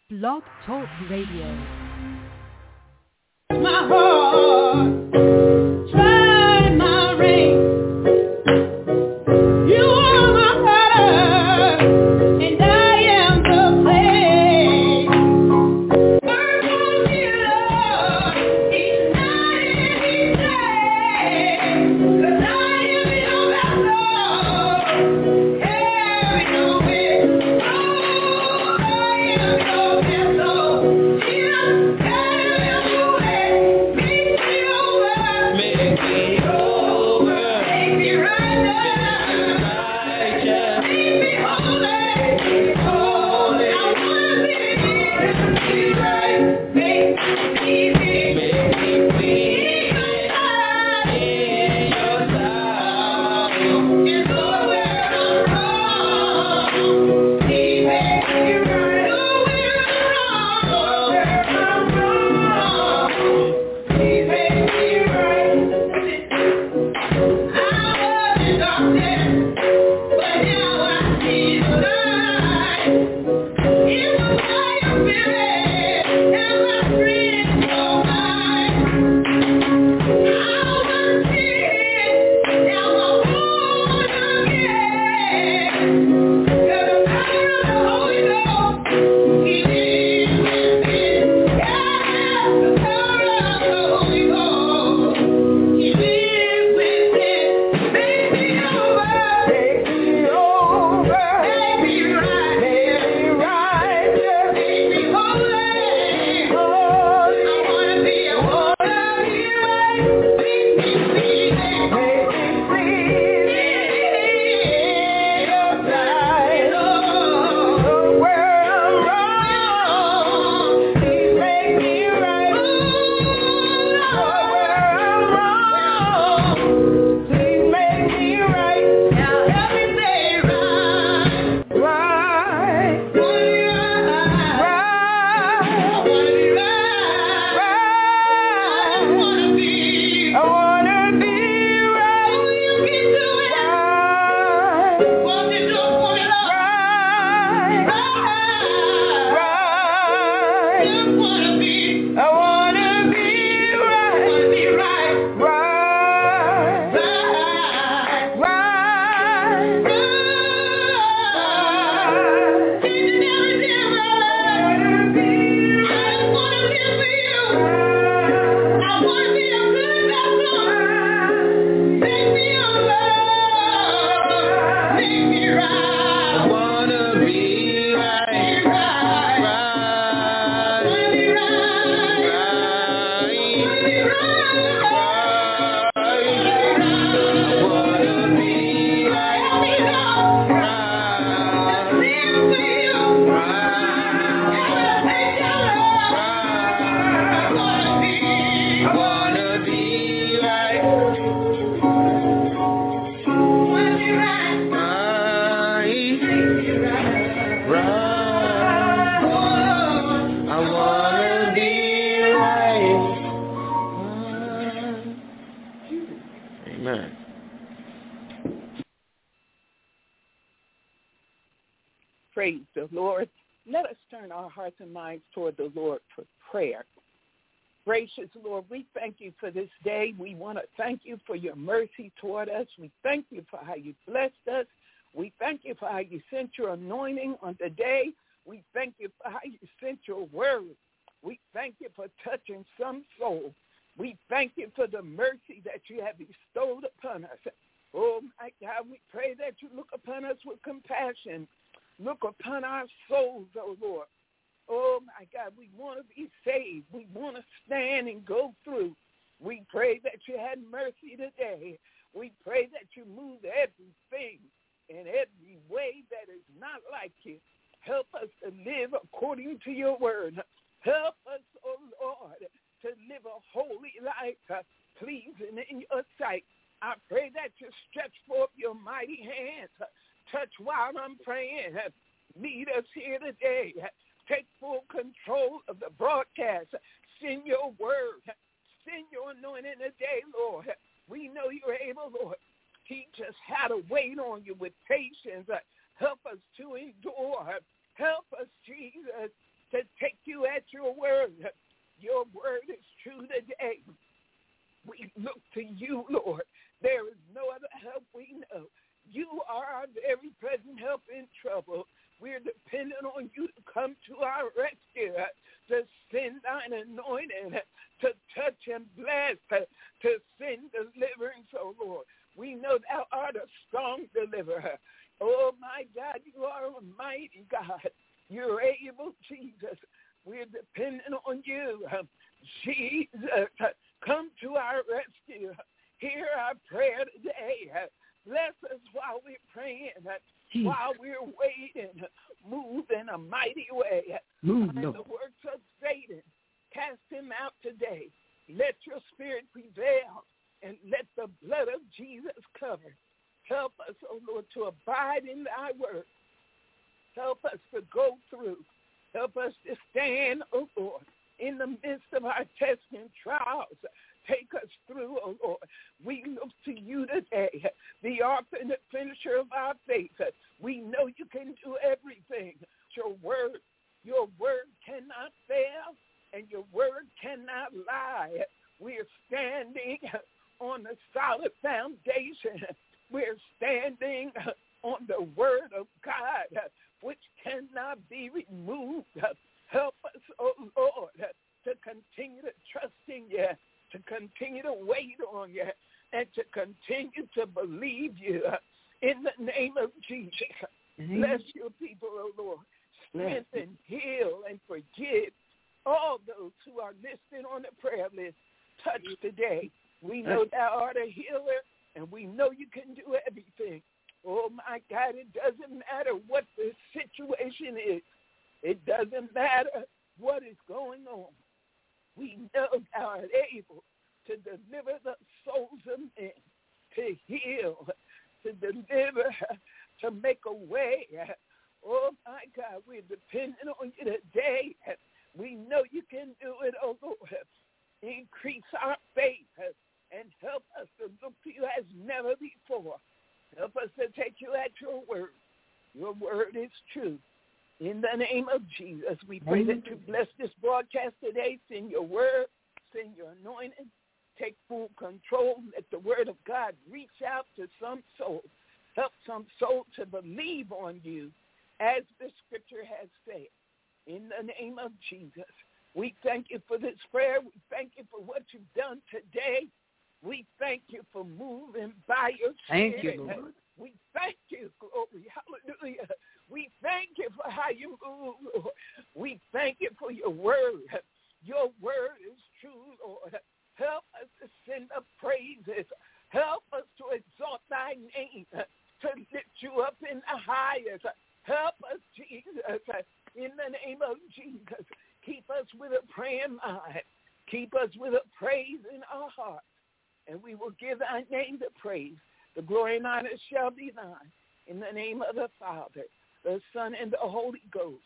Blog Talk Radio. My heart, try my ring. You are my heart, and I am the clay. Work on me, Lord, each night and each day. 'Cause I am your vessel, carry your weight. Oh, I am your vessel. Jesus, carry your weight. Make me over. Make me over. Make me right righteous. Make me holy. Holy. I wanna be right. Make me clean. Make me clean. In your sight. It's all where I'm wrong. He makes me right. Oh, where I'm wrong. Where I'm wrong. He makes me right. I was in darkness, but now I see the light. It was by your spirit, and my friends are mine. I was sick, now I'm born again. 'Cause the power of the Holy Ghost, He lives within. Yeah, the power of the Holy Ghost, He lives within. Make me over. Make me over. Make me right. Make me righteous. Make me holy. Holy. I wanna be right. Make me clean. Make me clean. In your sight. Lord, where I'm wrong, please make me right. Lord, where I'm wrong, please make me right. Now help me say right. Right. Wanna be right. Right. I wanna be right. Right. I wanna be right. Oh, you can do it. Right. Won't you do it for me, Lord? Right. Right. Just wanna be. I wanna be right. Wanna be right. Right. Right. Right. Right. Changing everything around. I just wanna live for you. I wanna be a good vessel. Make me over. Make me right. I wanna be right. Right. Wanna be right. Wanna be right. Wanna be right. Help me, Lord. Right. To live for you. Right. And to take your love. Right. I wanna be right. Wanna be right. Right. I wanna be right. Amen. Praise the Lord. Let us turn our hearts and minds toward the Lord for prayer. Gracious Lord, we thank you for this day. We want to thank you for your mercy toward us. We thank you for how you blessed us. We thank you for how you sent your anointing on the day. We thank you for how you sent your word. We thank you for touching some soul. We thank you for the mercy that you have bestowed upon us. Oh, my God, we pray that you look upon us with compassion. Look upon our souls, oh Lord. Oh, my God, we want to be saved. We want to stand and go through. We pray that you had mercy today. We pray that you move everything in every way that is not like you. Help us to live according to your word. Help us, oh Lord, to live a holy life, pleasing in your sight. I pray that you stretch forth your mighty hands. Touch while I'm praying. Meet us here today. Take full control of the broadcast. Send your word. Send your anointing today, Lord. We know you're able, Lord. Teach us how to wait on you with patience. Help us to endure. Help us, Jesus, to take you at your word. Your word is true today. We look to you, Lord. There is no other help we know. You are our very present help in trouble. We're dependent on you to come to our rescue, to send thine anointing, to touch and bless, to send deliverance, oh Lord. We know thou art a strong deliverer. Oh, my God, you are a mighty God. You're able, Jesus. We're dependent on you. Jesus, come to our rescue. Hear our prayer today. Bless us while we're praying, while we're waiting. Move in a mighty way. Move, Find the works of Satan. Cast him out today. Let your spirit prevail, and let the blood of Jesus cover. Help us, oh Lord, to abide in thy word. Help us to go through. Help us to stand, oh Lord, in the midst of our tests and trials. Take us through, oh Lord. We look to you today, the author and the finisher of our faith. We know you can do everything. Your word cannot fail, and your word cannot lie. We're standing on the solid foundation. We're standing on the word of God, which cannot be removed. Help us, oh Lord, to continue to trust in you, to continue to wait on you, and to continue to believe you. In the name of Jesus, bless your people, oh Lord. Strengthen, heal, and forgive all those who are listed on the prayer list. Touch today. We know thou art a healer, and we know you can do everything. Oh, my God, it doesn't matter what the situation is. It doesn't matter what is going on. We know thou art able to deliver the souls of men, to heal, to deliver, to make a way. Oh, my God, we're dependent on you today. We know you can do it, oh Lord. Increase our faith and help us to look to you as never before. Help us to take you at your word. Your word is true. In the name of Jesus, we pray that you bless this broadcast today. Send your word, send your anointing. Take full control. Let the word of God reach out to some soul. Help some soul to believe on you, as the scripture has said. In the name of Jesus, we thank you for this prayer. We thank you for what you've done today. We thank you for moving by your spirit. Thank you, Lord. We thank you, glory, hallelujah. We thank you for how you move, Lord. We thank you for your word. Your word is true, Lord. Help us to send up praises. Help us to exalt thy name, to lift you up in the highest. Help us, Jesus, in the name of Jesus. Keep us with a praying mind. Keep us with a praise in our heart. And we will give thy name the praise. The glory and honor shall be thine. In the name of the Father, the Son, and the Holy Ghost.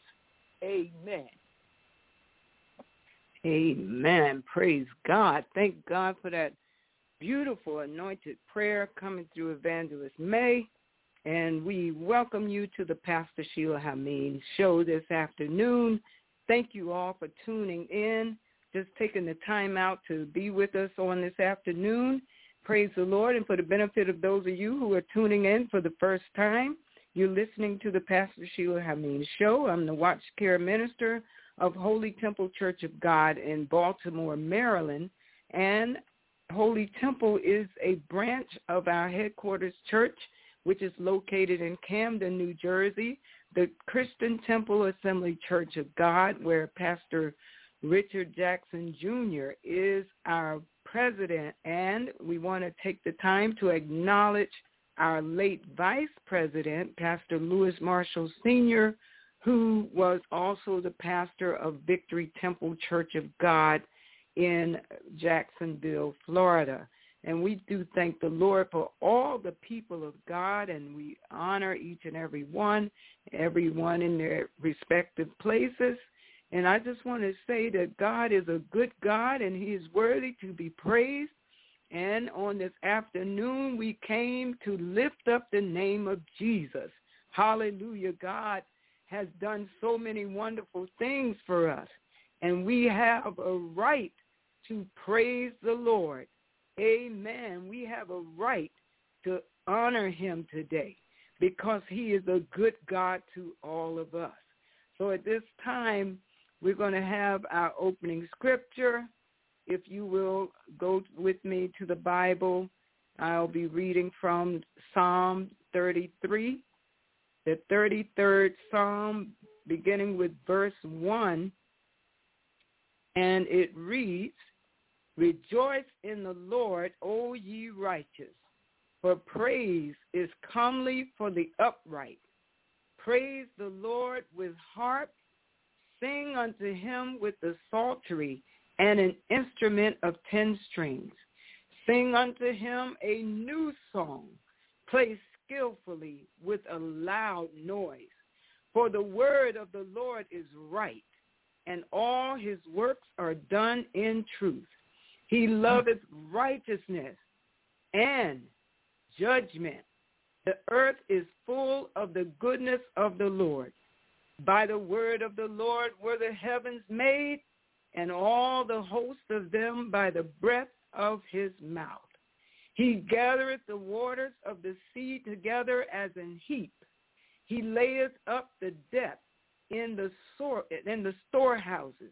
Amen. Amen. Praise God. Thank God for that beautiful anointed prayer coming through Evangelist May. And we welcome you to the Pastor Sheila Hameen show this afternoon. Thank you all for tuning in, just taking the time out to be with us on this afternoon. Praise the Lord. And for the benefit of those of you who are tuning in for the first time, you're listening to the Pastor Sheila Hameen show. I'm the Watch Care Minister of Holy Temple Church of God in Baltimore, Maryland. And Holy Temple is a branch of our headquarters church, which is located in Camden, New Jersey, the Christian Temple Assembly Church of God, where Pastor Richard Jackson Jr. is our president. And we want to take the time to acknowledge our late vice president, Pastor Lewis Marshall Sr., who was also the pastor of Victory Temple Church of God in Jacksonville, Florida. And we do thank the Lord for all the people of God, and we honor each and every one in their respective places. And I just want to say that God is a good God, and he is worthy to be praised. And on this afternoon, we came to lift up the name of Jesus. Hallelujah. God has done so many wonderful things for us, and we have a right to praise the Lord. Amen. We have a right to honor him today because he is a good God to all of us. So at this time, we're going to have our opening scripture. If you will go with me to the Bible, I'll be reading from Psalm 33, the 33rd Psalm, beginning with verse 1, and it reads, "Rejoice in the Lord, O ye righteous, for praise is comely for the upright. Praise the Lord with harp, sing unto him with the psaltery and an instrument of 10 strings. Sing unto him a new song, play skillfully with a loud noise. For the word of the Lord is right, and all his works are done in truth. He loveth righteousness and judgment. The earth is full of the goodness of the Lord. By the word of the Lord were the heavens made, and all the host of them by the breath of his mouth. He gathereth the waters of the sea together as an heap. He layeth up the depth in the storehouses.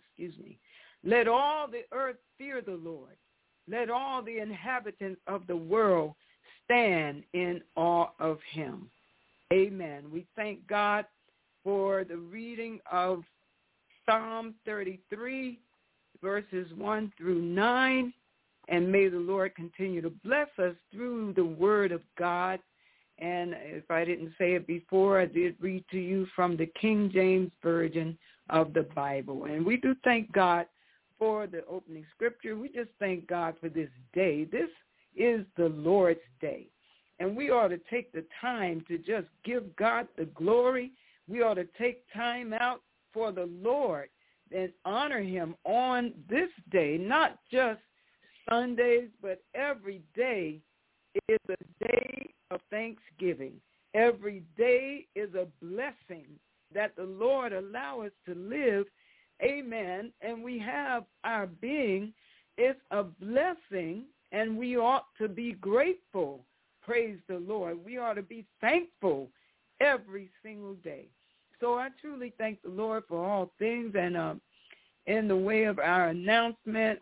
Let all the earth fear the Lord. Let all the inhabitants of the world stand in awe of him." Amen. We thank God for the reading of Psalm 33, verses 1 through 9, and may the Lord continue to bless us through the word of God. And if I didn't say it before, I did read to you from the King James Version of the Bible. And we do thank God for the opening scripture. We just thank God for this day. This is the Lord's day. And we ought to take the time to just give God the glory. We ought to take time out for the Lord and honor him on this day, not just Sundays, but every day is a day of thanksgiving. Every day is a blessing that the Lord allow us to live. Amen. And we have our being. It's a blessing, and we ought to be grateful. Praise the Lord. We ought to be thankful every single day. So I truly thank the Lord for all things. And in the way of our announcement,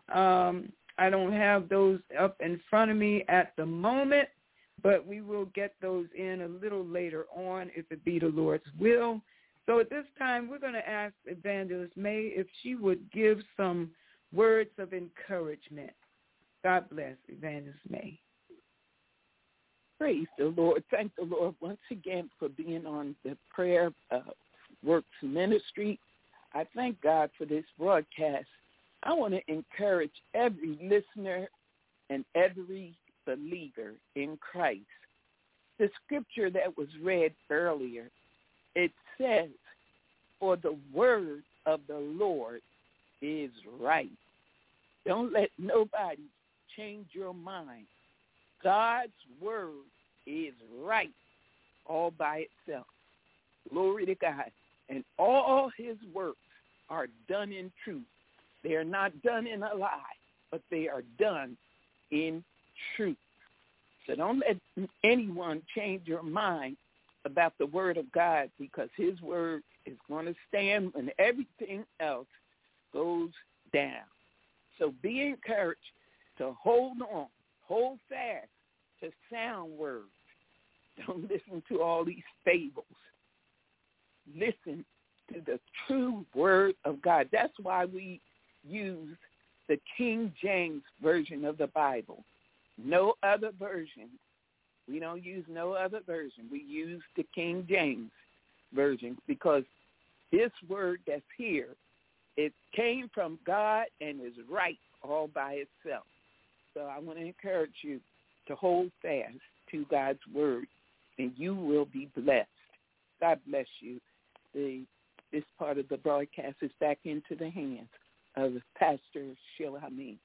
I don't have those up in front of me at the moment, but we will get those in a little later on if it be the Lord's will. So at this time, we're going to ask Evangelist May if she would give some words of encouragement. God bless, Evangelist May. Praise the Lord. Thank the Lord once again for being on the Prayer Works Ministry. I thank God for this broadcast. I want to encourage every listener and every believer in Christ. The scripture that was read earlier, it says, "For the word of the Lord is right." Don't let nobody change your mind. God's word is right all by itself. Glory to God. And all his works are done in truth. They are not done in a lie, but they are done in truth. So don't let anyone change your mind about the word of God, because his word is going to stand when everything else goes down. So be encouraged to hold on, hold fast to sound words. Don't listen to all these fables. Listen to the true word of God. That's why we use the King James Version of the Bible. No other version. We don't use no other version. We use the King James Version because this word that's here, it came from God and is right all by itself. So I want to encourage you to hold fast to God's word, and you will be blessed. God bless you. This part of the broadcast is back into the hands of Pastor Sheila Hameen.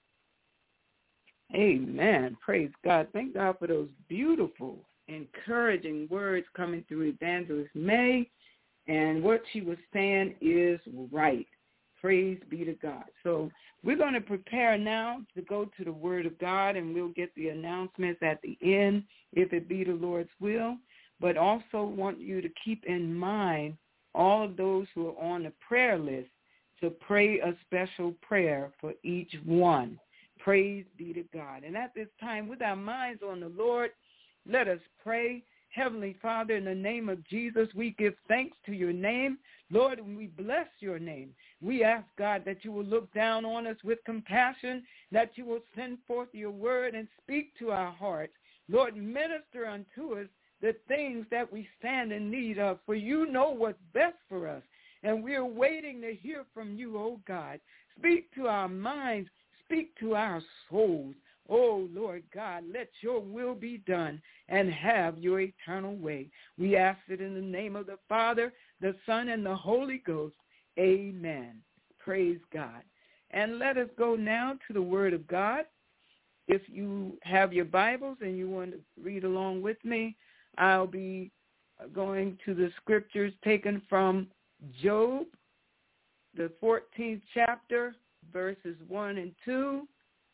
Amen. Praise God. Thank God for those beautiful, encouraging words coming through Evangelist May. And what she was saying is right. Praise be to God. So we're going to prepare now to go to the Word of God, and we'll get the announcements at the end, if it be the Lord's will. But also want you to keep in mind all of those who are on the prayer list to pray a special prayer for each one. Praise be to God. And at this time, with our minds on the Lord, let us pray. Heavenly Father, in the name of Jesus, we give thanks to your name. Lord, and we bless your name. We ask, God, that you will look down on us with compassion, that you will send forth your word and speak to our hearts. Lord, minister unto us the things that we stand in need of, for you know what's best for us. And we're waiting to hear from you, oh God. Speak to our minds. Speak to our souls. Oh, Lord God, let your will be done and have your eternal way. We ask it in the name of the Father, the Son, and the Holy Ghost. Amen. Praise God. And let us go now to the Word of God. If you have your Bibles and you want to read along with me, I'll be going to the scriptures taken from Job, the 14th chapter, verses 1 and 2.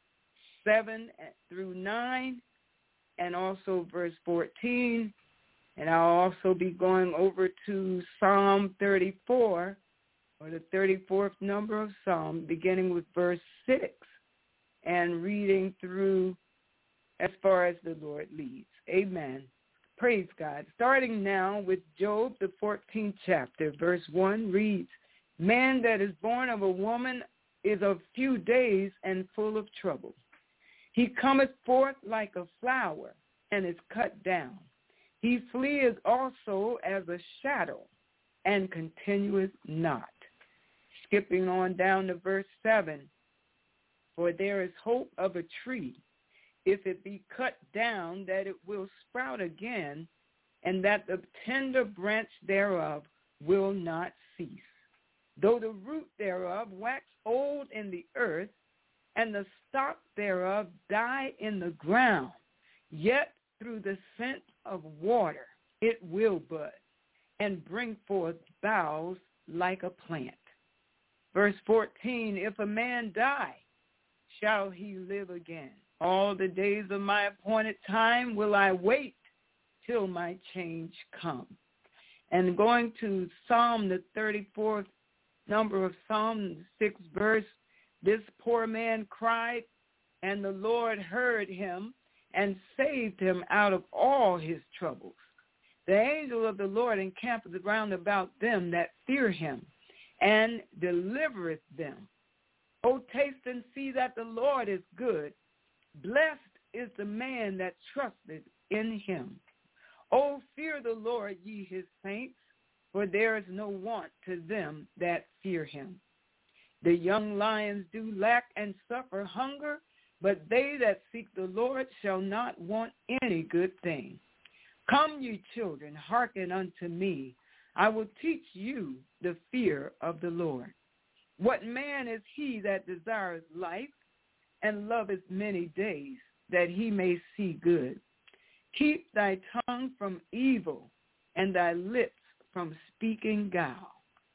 7 through 9, and also verse 14. And I'll also be going over to Psalm 34, or the 34th number of Psalm, beginning with verse 6, and reading through as far as the Lord leads. Amen. Praise God. Starting now with Job, the 14th chapter, verse 1 reads, "Man that is born of a woman is of few days and full of trouble. He cometh forth like a flower and is cut down. He fleeth also as a shadow and continueth not." Skipping on down to verse 7, "For there is hope of a tree, if it be cut down, that it will sprout again, and that the tender branch thereof will not cease. Though the root thereof wax old in the earth, and the stock thereof die in the ground, yet through the scent of water it will bud, and bring forth boughs like a plant." Verse 14, "If a man die, shall he live again? All the days of my appointed time will I wait till my change come." And going to Psalm, the 34th number of Psalm, the 6th verse, "This poor man cried, and the Lord heard him and saved him out of all his troubles. The angel of the Lord encampeth round about them that fear him, and delivereth them. O taste and see that the Lord is good. Blessed is the man that trusteth in him. O fear the Lord, ye his saints, for there is no want to them that fear him. The young lions do lack and suffer hunger, but they that seek the Lord shall not want any good thing. Come, ye children, hearken unto me. I will teach you the fear of the Lord. What man is he that desires life and loveth many days, that he may see good? Keep thy tongue from evil and thy lips from speaking guile.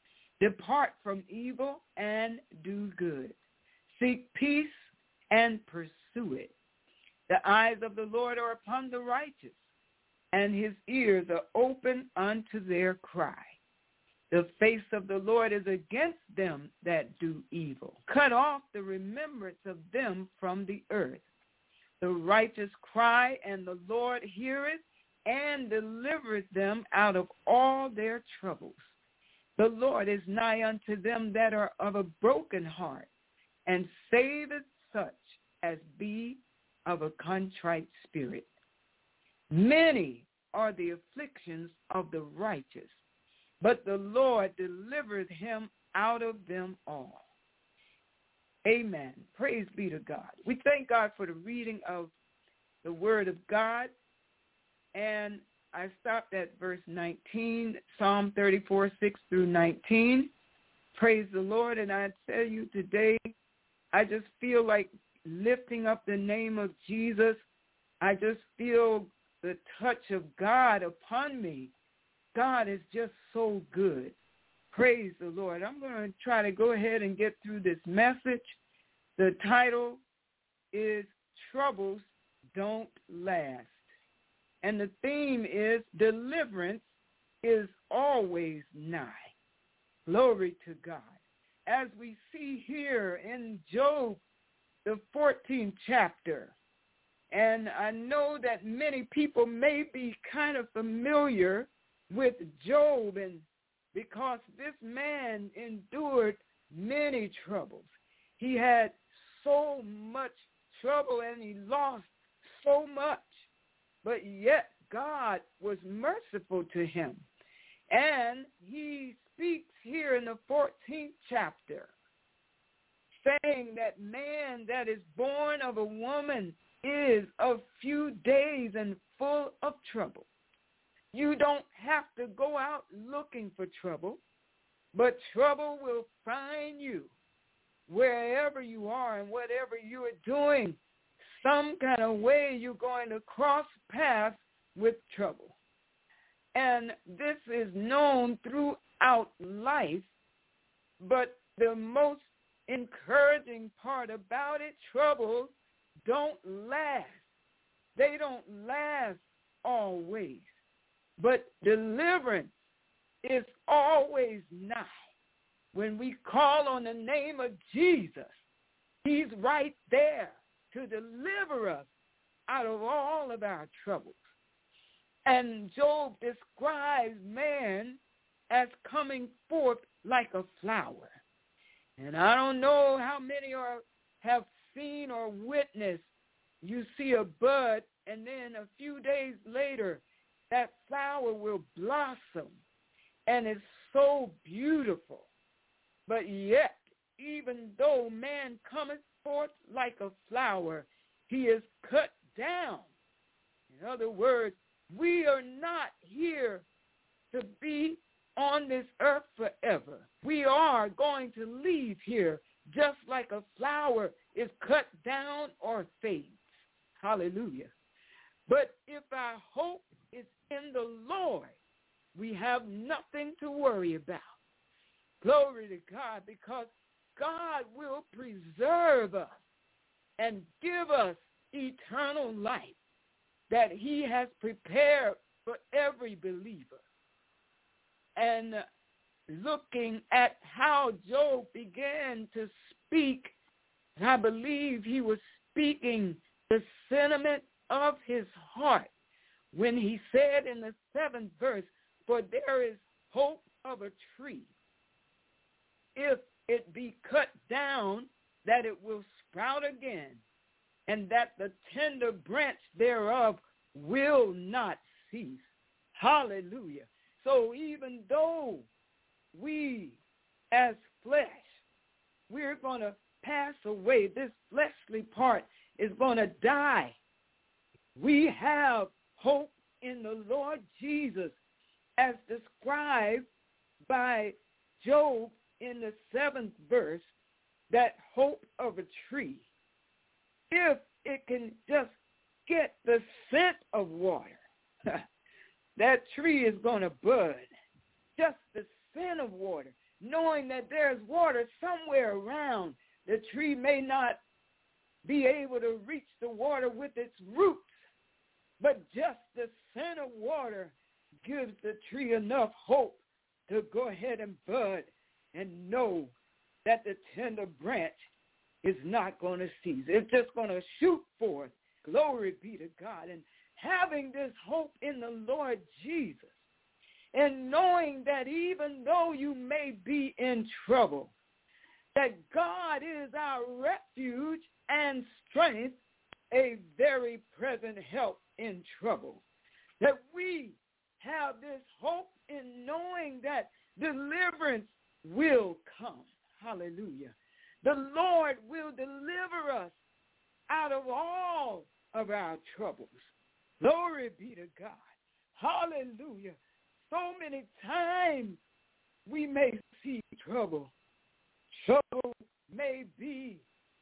Depart from evil and do good. Seek peace and pursue it. The eyes of the Lord are upon the righteous, and his ears are open unto their cry. The face of the Lord is against them that do evil. Cut off the remembrance of them from the earth. The righteous cry, and the Lord heareth, and delivereth them out of all their troubles. The Lord is nigh unto them that are of a broken heart, and saveth such as be of a contrite spirit. Many are the afflictions of the righteous, but the Lord delivereth him out of them all." Amen. Praise be to God. We thank God for the reading of the Word of God. And I stopped at verse 19, Psalm 34, 6 through 19. Praise the Lord. And I tell you today, I just feel like lifting up the name of Jesus. I just feel the touch of God upon me. God is just so good. Praise the Lord. I'm going to try to go ahead and get through this message. The title is Troubles Don't Last. And the theme is deliverance is always nigh. Glory to God. As we see here in Job, the 14th chapter, and I know that many people may be kind of familiar with Job, and because this man endured many troubles. He had so much trouble and he lost so much, but yet God was merciful to him. And he speaks here in the 14th chapter, saying that man that is born of a woman is of few days and full of trouble. You don't have to go out looking for trouble, but trouble will find you wherever you are and whatever you are doing. Some kind of way you're going to cross paths with trouble. And this is known throughout life, but the most encouraging part about it, troubles don't last. They don't last always. But deliverance is always nigh. When we call on the name of Jesus, he's right there to deliver us out of all of our troubles. And Job describes man as coming forth like a flower. And I don't know how many have seen or witnessed, you see a bud, and then a few days later, that flower will blossom, and it's so beautiful. But yet, even though man cometh forth like a flower, he is cut down. In other words, we are not here to be on this earth forever. We are going to leave here just like a flower is cut down or fades. Hallelujah. But if our hope is in the Lord, we have nothing to worry about. Glory to God, because God will preserve us and give us eternal life that he has prepared for every believer. And looking at how Job began to speak, I believe he was speaking the sentiment of his heart when he said in the 7th verse, for there is hope of a tree, if it be cut down, that it will sprout again, and that the tender branch thereof will not cease. Hallelujah. So even though we as flesh, we're going to pass away, this fleshly part is going to die, we have hope in the Lord Jesus as described by Job in the 7th verse, that hope of a tree. If it can just get the scent of water, that tree is going to bud. Just the scent of water, knowing that there's water somewhere around. The tree may not be able to reach the water with its roots, but just the scent of water gives the tree enough hope to go ahead and bud and know that the tender branch is not going to cease. It's just going to shoot forth. Glory be to God. And having this hope in the Lord Jesus, and knowing that even though you may be in trouble, that God is our refuge and strength, a very present help in trouble. That we have this hope in knowing that deliverance will come. Hallelujah. The Lord will deliver us out of all of our troubles. Glory be to God. Hallelujah. So many times we may see trouble. Trouble may be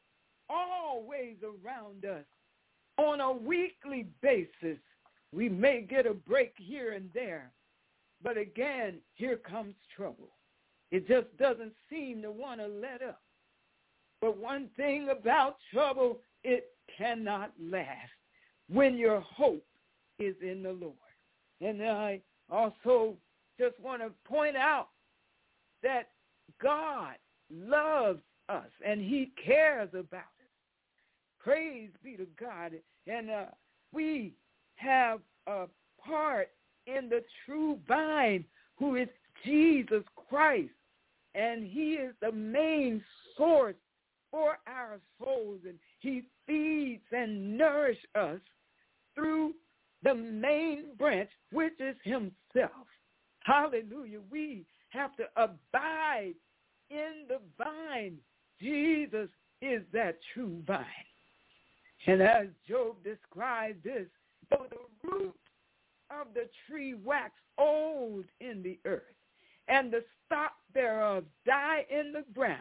always around us. On a weekly basis, we may get a break here and there. But again, here comes trouble. It just doesn't seem to want to let up. But one thing about trouble, it cannot last when your hope is in the Lord. And I also just want to point out that God loves us and he cares about us. Praise be to God. And we have a part in the true vine, who is Jesus Christ. And he is the main source for our souls. And he feeds and nourishes us through the main branch, which is himself. Hallelujah. We have to abide in the vine. Jesus is that true vine. And as Job described this, though the root of the tree wax old in the earth, and the stock thereof die in the ground,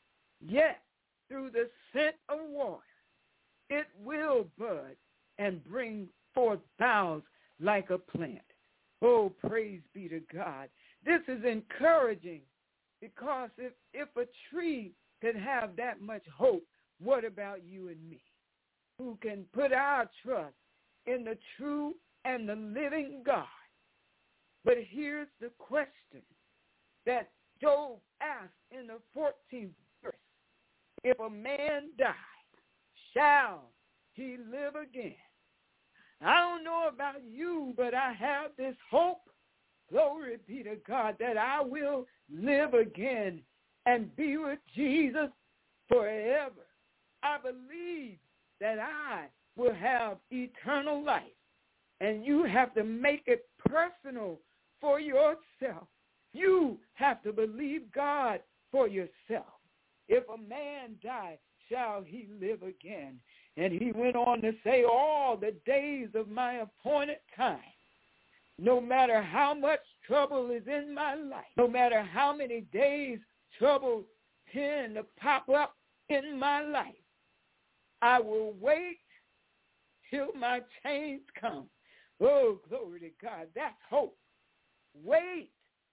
yet through the scent of water it will bud and bring forth boughs like a plant. Oh, praise be to God. This is encouraging, because if a tree can have that much hope, what about you and me, who can put our trust in the true and the living God? But here's the question that Job asked in the 14th verse. If a man die, shall he live again? I don't know about you, but I have this hope, glory be to God, that I will live again and be with Jesus forever. I believe that I will have eternal life, and you have to make it personal for yourself. You have to believe God for yourself. If a man die, shall he live again? And he went on to say, all the days of my appointed time, no matter how much trouble is in my life, no matter how many days trouble tend to pop up in my life, I will wait till my change comes. Oh, glory to God. That's hope. Wait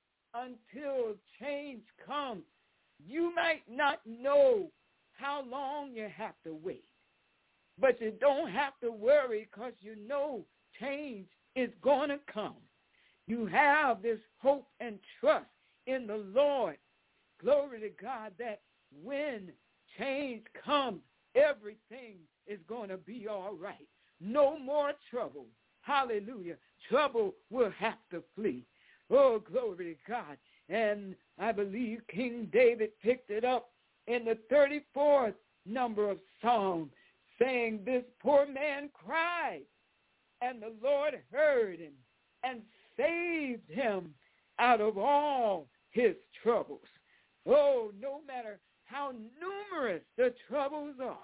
until change comes. You might not know how long you have to wait, but you don't have to worry, because you know change is going to come. You have this hope and trust in the Lord. Glory to God, that when change comes, everything is going to be all right. No more trouble. Hallelujah. Trouble will have to flee. Oh, glory to God. And I believe King David picked it up in the 34th number of Psalm, saying, this poor man cried, and the Lord heard him and saved him out of all his troubles. Oh, no matter how numerous the troubles are,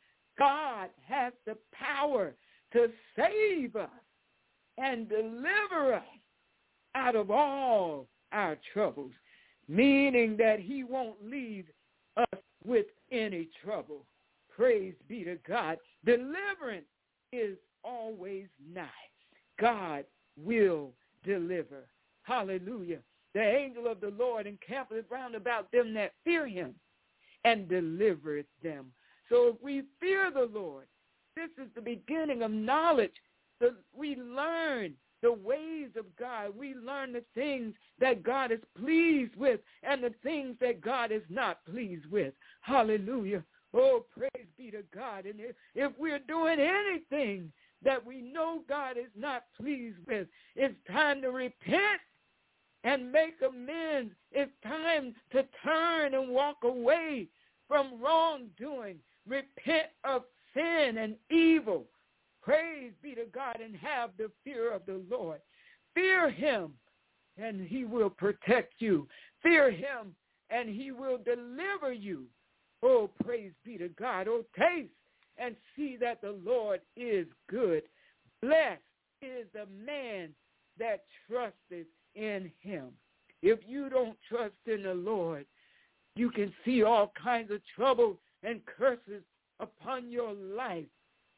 God has the power to save us and deliver us out of all our troubles, meaning that he won't leave us with any trouble. Praise be to God. Deliverance is always nigh. God will deliver. Hallelujah. The angel of the Lord encampeth round about them that fear him, and delivereth them. So if we fear the Lord, this is the beginning of knowledge. We learn the ways of God. We learn the things that God is pleased with and the things that God is not pleased with. Hallelujah. Oh, praise be to God. And if we're doing anything that we know God is not pleased with, it's time to repent and make amends. It's time to turn and walk away from wrongdoing. Repent of sin and evil. Praise be to God, and have the fear of the Lord. Fear him, and he will protect you. Fear him, and he will deliver you. Oh, praise be to God. Oh, taste and see that the Lord is good. Blessed is the man that trusteth in him. If you don't trust in the Lord, you can see all kinds of trouble and curses upon your life.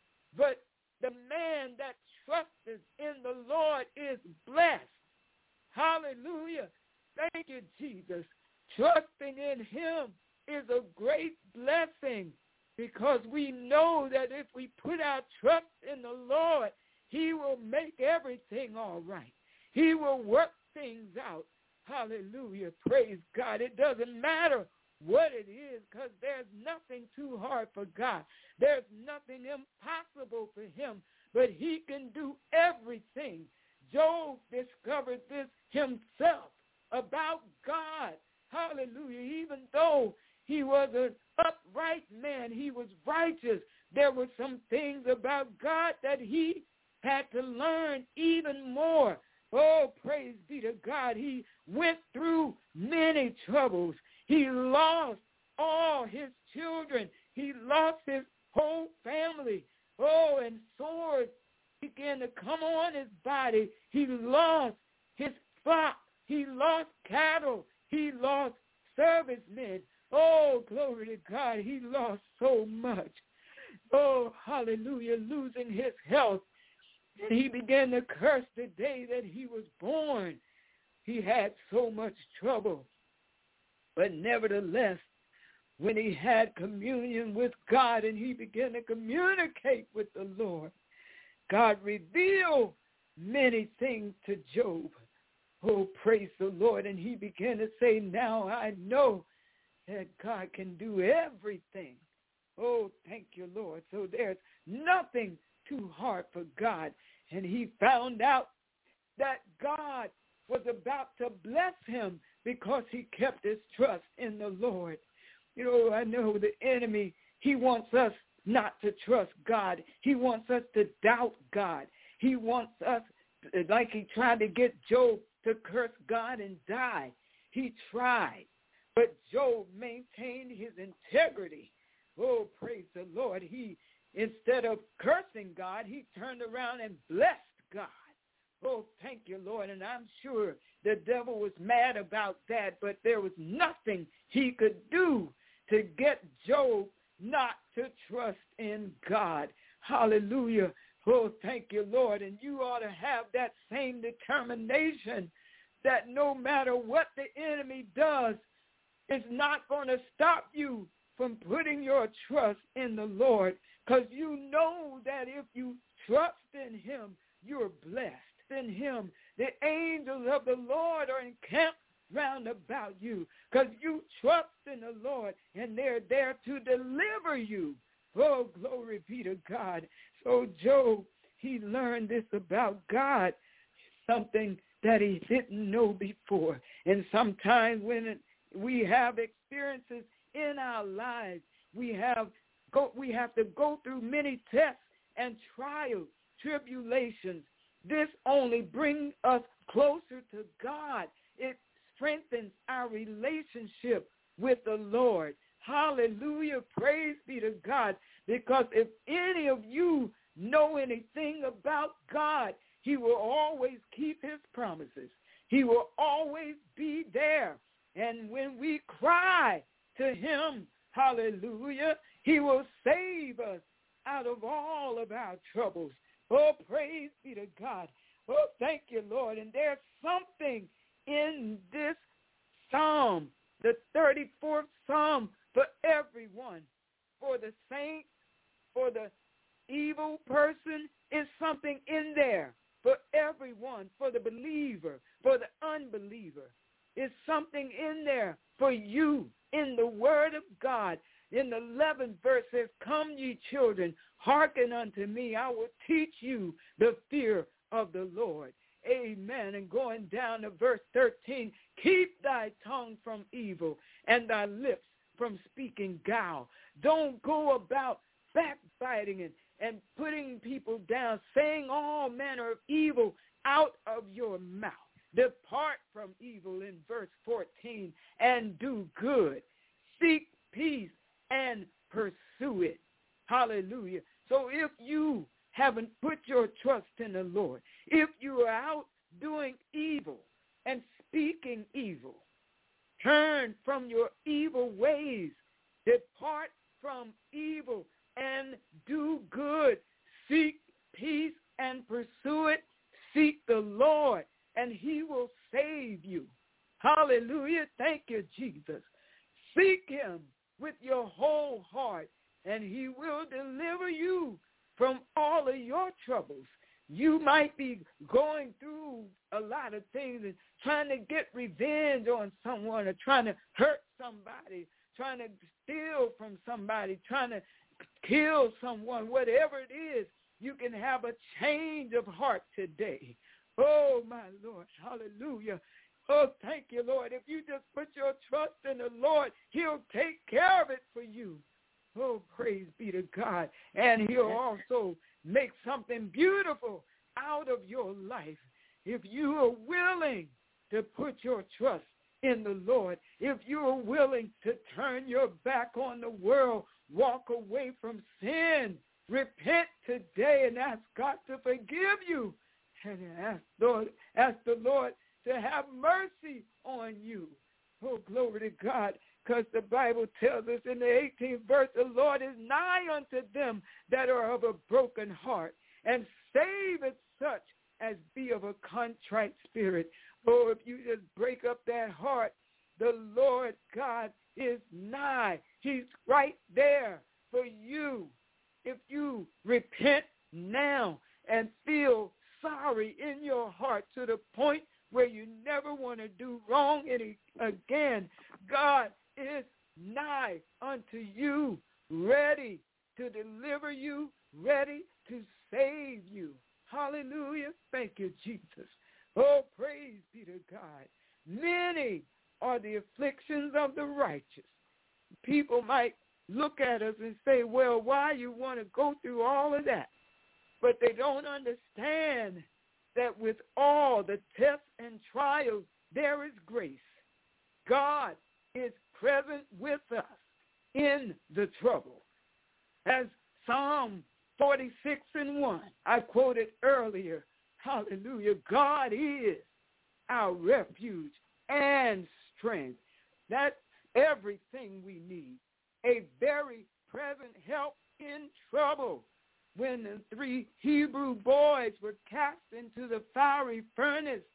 But the man that trusteth in the Lord is blessed. Hallelujah. Thank you, Jesus. Trusting in him is a great blessing because we know that if we put our trust in the Lord, he will make everything all right. He will work things out. Hallelujah. Praise God. It doesn't matter what it is because there's nothing too hard for God. There's nothing impossible for him, but he can do everything. Job discovered this himself about God. Hallelujah. Even though he was an upright man, he was righteous, there were some things about God that he had to learn even more. Oh, praise be to God. He went through many troubles. He lost all his children. He lost his whole family. Oh, and swords began to come on his body. He lost his flock. He lost cattle. He lost servicemen. Oh, glory to God. He lost so much. Oh, hallelujah, losing his health. And he began to curse the day that he was born. He had so much trouble. But nevertheless, when he had communion with God and he began to communicate with the Lord, God revealed many things to Job. Oh, praise the Lord. And he began to say, now I know that God can do everything. Oh, thank you, Lord. So there's nothing too hard for God. And he found out that God was about to bless him because he kept his trust in the Lord. You know, I know the enemy, he wants us not to trust God. He wants us to doubt God. He wants us, like he tried to get Job to curse God and die. He tried, but Job maintained his integrity. Oh, praise the Lord. He, instead of cursing God, he turned around and blessed God. Oh, thank you, Lord. And I'm sure the devil was mad about that, but there was nothing he could do to get Job not to trust in God. Hallelujah. Oh, thank you, Lord. And you ought to have that same determination that no matter what the enemy does, it's not going to stop you from putting your trust in the Lord, because you know that if you trust in him, you're blessed in him. The angels of the Lord are encamped round about you because you trust in the Lord, and they're there to deliver you. Oh, glory be to God. So Job, he learned this about God, something that he didn't know before. And sometimes when we have experiences in our lives, we have to go through many tests and trials, tribulations. This only brings us closer to God. It strengthens our relationship with the Lord. Hallelujah. Praise be to God. Because if any of you know anything about God, he will always keep his promises. He will always be there. And when we cry to him, hallelujah, he will save us out of all of our troubles. Oh, praise be to God. Oh, thank you, Lord. And there's something in this psalm, the 34th Psalm, for everyone, for the saint, for the evil person, is something in there for everyone, for the believer, for the unbeliever. Is something in there for you in the word of God. In the 11th verse says, come ye children, hearken unto me. I will teach you the fear of the Lord. Amen. And going down to verse 13, keep thy tongue from evil and thy lips from speaking guile. Don't go about backbiting and putting people down, saying all manner of evil out of your mouth. Depart from evil in verse 14 and do good. Seek peace and pursue it. Hallelujah. So if you haven't put your trust in the Lord, if you are out doing evil and speaking evil, turn from your evil ways. Depart from evil and do good. Seek peace and pursue it. Seek the Lord and he will save you. Hallelujah. Thank you, Jesus. Seek him with your whole heart, and he will deliver you from all of your troubles. You might be going through a lot of things and trying to get revenge on someone or trying to hurt somebody, trying to steal from somebody, trying to kill someone, whatever it is. You can have a change of heart today. Oh, my Lord. Hallelujah. Oh, thank you, Lord. If you just put your trust in the Lord, he'll take care of it for you. Oh, praise be to God. And he'll also make something beautiful out of your life. If you are willing to put your trust in the Lord, if you are willing to turn your back on the world, walk away from sin, repent today and ask God to forgive you, and ask the Lord to have mercy on you. Oh, glory to God, because the Bible tells us in the 18th verse, the Lord is nigh unto them that are of a broken heart, and saveth such as be of a contrite spirit. Oh, if you just break up that heart, the Lord God is nigh. He's right there for you. If you repent now and feel sorry in your heart to the point where you never want to do wrong again, God is nigh unto you, ready to deliver you, ready to save you. Hallelujah. Thank you, Jesus. Oh, praise be to God. Many are the afflictions of the righteous. People might look at us and say, well, why you want to go through all of that? But they don't understand that with all the tests and trials, there is grace. God is present with us in the trouble. As Psalm 46:1, I quoted earlier, hallelujah, God is our refuge and strength. That's everything we need, a very present help in trouble. When the 3 Hebrew boys were cast into the fiery furnace,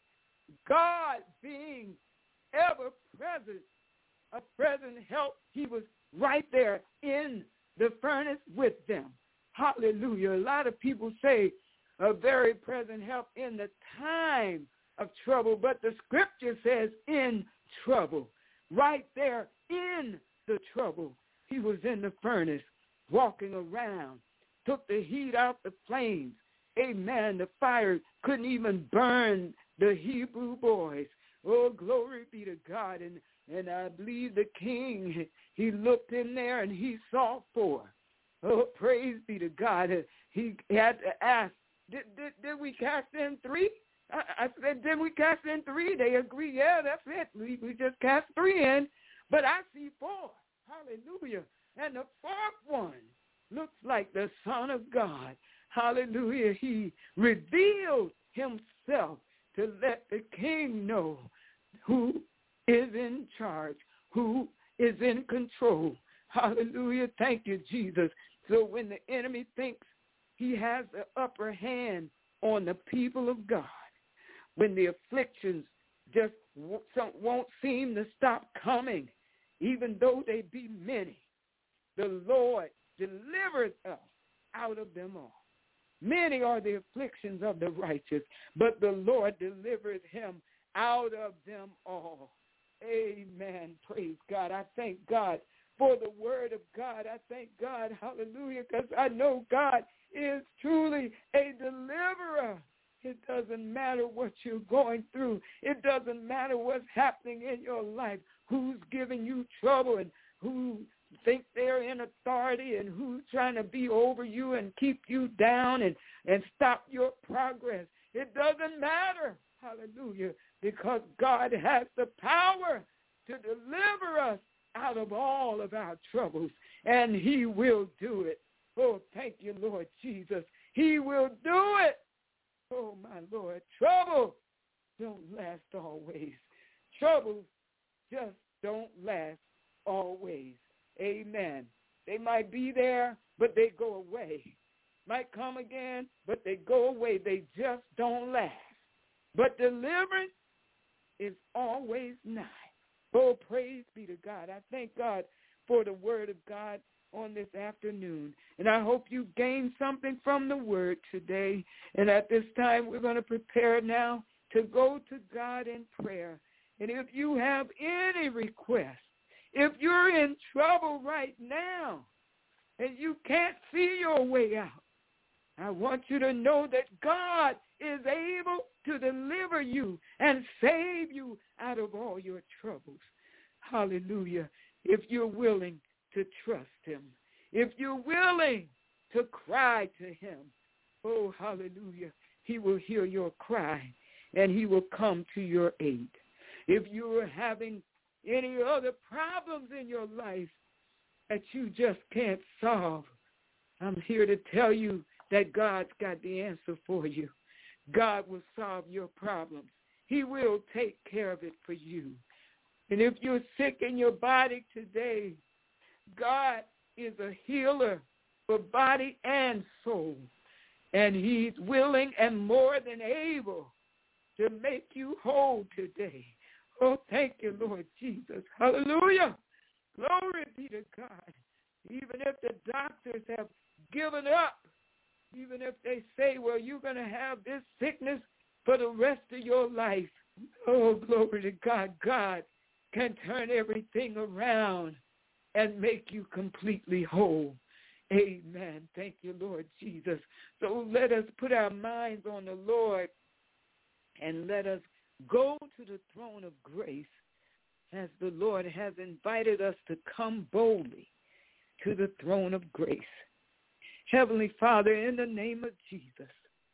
God being ever present, a present help, he was right there in the furnace with them. Hallelujah. A lot of people say a very present help in the time of trouble, but the scripture says in trouble. Right there in the trouble, he was in the furnace, walking around, took the heat out the flames. Amen. The fire couldn't even burn the Hebrew boys. Oh, glory be to God. And I believe the king, he looked in there and he saw 4. Oh, praise be to God. He had to ask, did we cast in 3? I said, did we cast in 3? They agreed, yeah, that's it. We just cast 3 in. But I see 4. Hallelujah. And the 4th one looks like the Son of God. Hallelujah. He revealed himself to let the king know who is in charge, who is in control. Hallelujah. Thank you, Jesus. So when the enemy thinks he has the upper hand on the people of God, when the afflictions just won't seem to stop coming, even though they be many, the Lord delivers us out of them all. Many are the afflictions of the righteous, but the Lord delivers him out of them all. Amen. Praise God. I thank God for the word of God. I thank God, hallelujah, because I know God is truly a deliverer. It doesn't matter what you're going through. It doesn't matter what's happening in your life, who's giving you trouble and who think they're in authority and who's trying to be over you and keep you down and stop your progress. It doesn't matter, hallelujah, because God has the power to deliver us out of all of our troubles, and he will do it. Oh, thank you, Lord Jesus. He will do it. Oh, my Lord, trouble don't last always. Trouble just don't last always. Amen. They might be there, but they go away. Might come again, but they go away. They just don't last. but deliverance is always nigh. Oh, praise be to God. I thank God for the word of God on this afternoon. And I hope you gained something from the word today. And at this time, we're going to prepare now to go to God in prayer. And if you have any requests, if you're in trouble right now and you can't see your way out, I want you to know that God is able to deliver you and save you out of all your troubles. Hallelujah. If you're willing to trust him, if you're willing to cry to him, oh, hallelujah, he will hear your cry and he will come to your aid. If you are having any other problems in your life that you just can't solve, I'm here to tell you that God's got the answer for you. God will solve your problems. He will take care of it for you. And if you're sick in your body today, God is a healer for body and soul. And he's willing and more than able to make you whole today. Oh, thank you, Lord Jesus. Hallelujah. Glory be to God. Even if the doctors have given up, even if they say, well, you're going to have this sickness for the rest of your life. Oh, glory to God. God can turn everything around and make you completely whole. Amen. Thank you, Lord Jesus. So let us put our minds on the Lord and let us go to the throne of grace as the Lord has invited us to come boldly to the throne of grace. Heavenly Father, in the name of Jesus,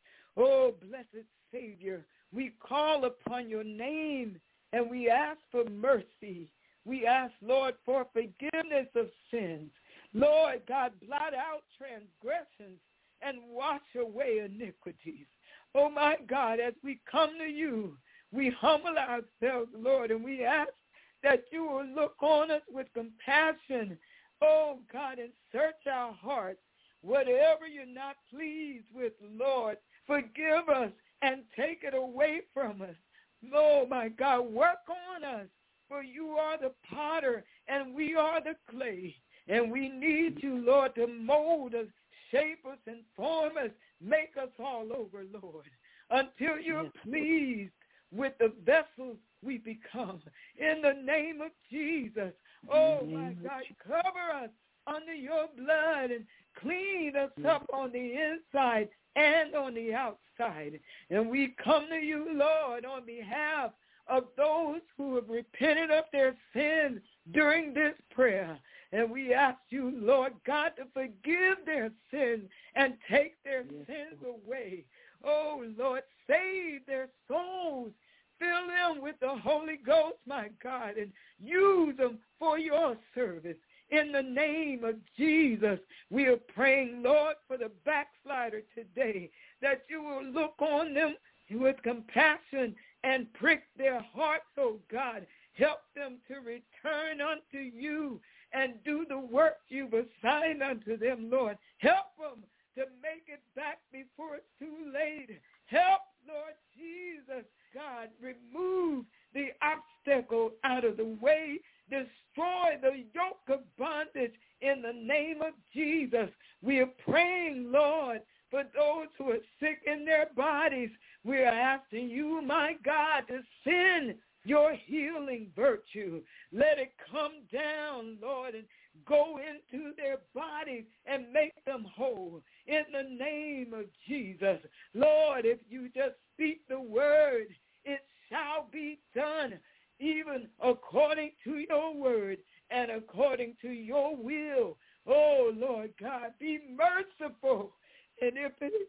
oh, blessed Savior, we call upon your name and we ask for mercy. We ask, Lord, for forgiveness of sins. Lord God, blot out transgressions and wash away iniquities. Oh, my God, as we come to you, we humble ourselves, Lord, and we ask that you will look on us with compassion. Oh, God, and search our hearts. Whatever you're not pleased with, Lord, forgive us and take it away from us. Oh, my God, work on us, for you are the potter and we are the clay. And we need you, Lord, to mold us, shape us, and form us, make us all over, Lord, until you're pleased with the vessels we become. In the name of Jesus, oh, my God, cover us under your blood and clean us up on the inside and on the outside. And we come to you, Lord, on behalf of those who have repented of their sins during this prayer. And we ask you, Lord God, to forgive their sins and take their sins away. Oh, Lord, save their souls. Fill them with the Holy Ghost, my God, and use them for your service. In the name of Jesus, we are praying, Lord, for the backslider today, that you will look on them with compassion and prick their hearts, oh God. Help them to return unto you and do the work you've assigned unto them, Lord. Help them to make it back before it's too late. Help, Lord Jesus, God, remove the obstacle out of the way. Destroy the yoke of bondage in the name of Jesus. We are praying, Lord, for those who are sick in their bodies. We are asking you, my God, to send your healing virtue. Let it come down, Lord, and go into their bodies and make them whole in the name of Jesus. Lord, if you just speak the word, it shall be done, even according to your word and according to your will. Oh, Lord God, be merciful. And if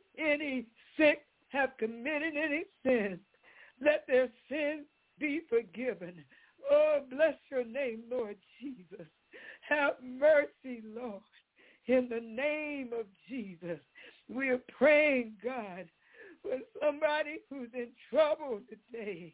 any sick have committed any sins, let their sins be forgiven. Oh, bless your name, Lord Jesus. Have mercy, Lord. In the name of Jesus, we are praying, God, for somebody who's in trouble today.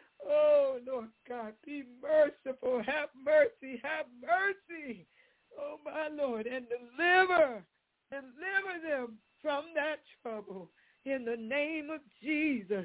Oh, Lord God, be merciful. Have mercy. Have mercy. Oh, my Lord, and deliver them from that trouble. In the name of Jesus.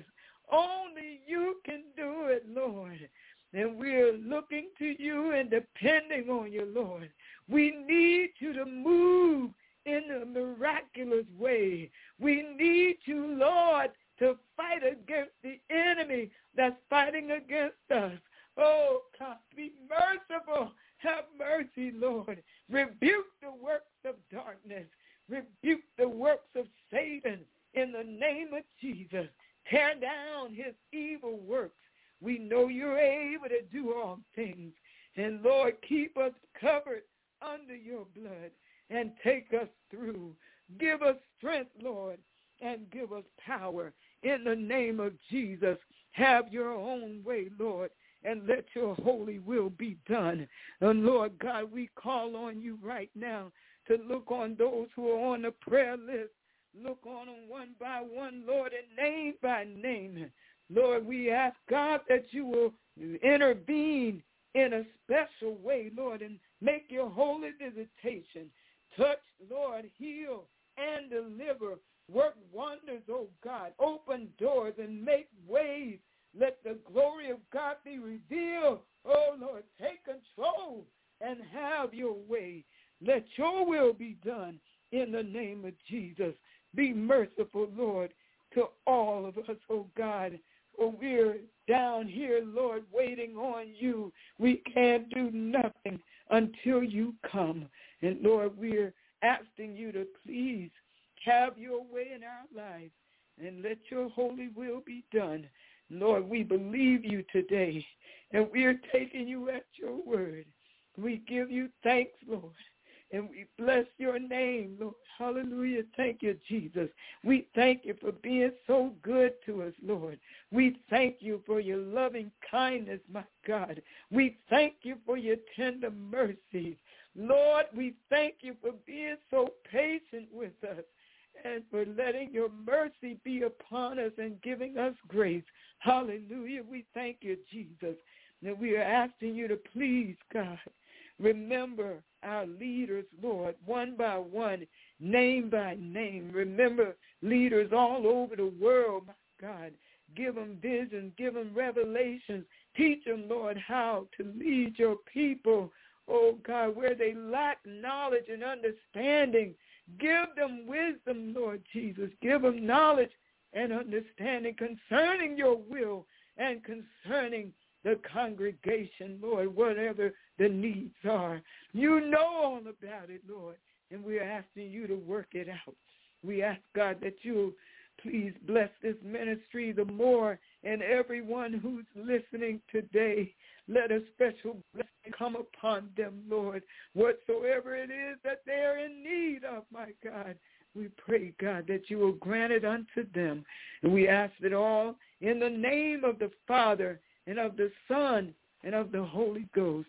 Only you can do it, Lord. And we're looking to you and depending on you, Lord. We need you to move in a miraculous way. We need you, Lord, to fight against the enemy that's fighting against us. Oh, God, be merciful. Have mercy, Lord. Rebuke the works of darkness. Rebuke the works of Satan in the name of Jesus. Tear down his evil works. We know you're able to do all things. And, Lord, keep us covered under your blood and take us through. Give us strength, Lord, and give us power. In the name of Jesus, have your own way, Lord, and let your holy will be done. And, Lord God, we call on you right now to look on those who are on the prayer list. Look on them one by one, Lord, and name by name. Lord, we ask, God, that you will intervene in a special way, Lord, and make your holy visitation. Touch, Lord, heal and deliver. Work wonders, oh God. Open doors and make ways. Let the glory of God be revealed. Oh, Lord, take control and have your way. Let your will be done in the name of Jesus. Be merciful, Lord, to all of us, oh God. For we're down here, Lord, waiting on you. We can't do nothing until you come. And, Lord, we're asking you to please have your way in our lives and let your holy will be done. Lord, we believe you today, and we're taking you at your word. We give you thanks, Lord, and we bless your name, Lord. Hallelujah. Thank you, Jesus. We thank you for being so good to us, Lord. We thank you for your loving kindness, my God. We thank you for your tender mercies. Lord, we thank you for being so patient with us and for letting your mercy be upon us and giving us grace. Hallelujah. We thank you, Jesus. And we are asking you to please, God, remember our leaders, Lord, one by one, name by name. Remember leaders all over the world, my God. Give them visions, give them revelations. Teach them, Lord, how to lead your people, oh God, where they lack knowledge and understanding. Give them wisdom, Lord Jesus. Give them knowledge and understanding concerning your will and concerning the congregation, Lord, whatever the needs are. You know all about it, Lord, and we're asking you to work it out. We ask, God, that you'll please bless this ministry the more, and everyone who's listening today, let a special blessing come upon them, Lord, whatsoever it is that they're in need of, my God. We pray, God, that you will grant it unto them, and we ask it all in the name of the Father and of the Son and of the Holy Ghost.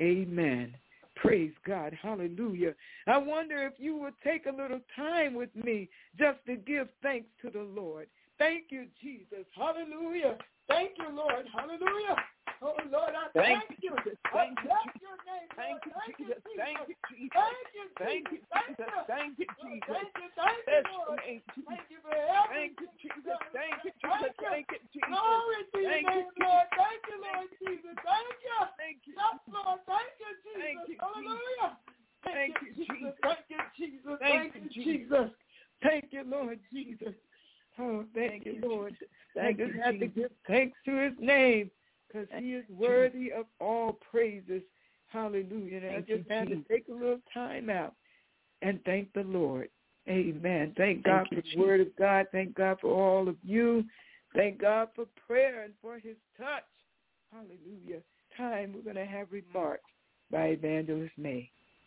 Amen. Praise God. Hallelujah. I wonder if you would take a little time with me just to give thanks to the Lord. Thank you, Jesus. Hallelujah. Thank you, Lord. Hallelujah. Oh, Lord, I thank you. Thank you, I bless Jesus. your name, Thank Lord. you, Jesus. Thank you, Jesus. Thank you, Thank you, Jesus. Jesus. Thank you, Jesus. Thank you, thank you, Bless your Lord. name, Jesus. Thank you for everything. Thank you, Jesus. Thank you, Jesus. Thank you, Jesus. Glory to your Thank you, name, Lord. Thank you, Lord Jesus. Thank you. Thank you. Yes, Lord. Thank you, Jesus. Thank you, Hallelujah. Thank you, Jesus. Thank you, Jesus. Thank Thank you, you, Jesus. Jesus. Thank you, Lord Jesus. Oh, thank you, Lord. I just have to give thanks to his name because he is worthy of all praises. Hallelujah. And I just had to take a little time out and thank the Lord. Amen. Thank God for the word of God. Thank God for all of you. Thank God for prayer and for his touch. Hallelujah. Time we're going to have remarks by Evangelist May.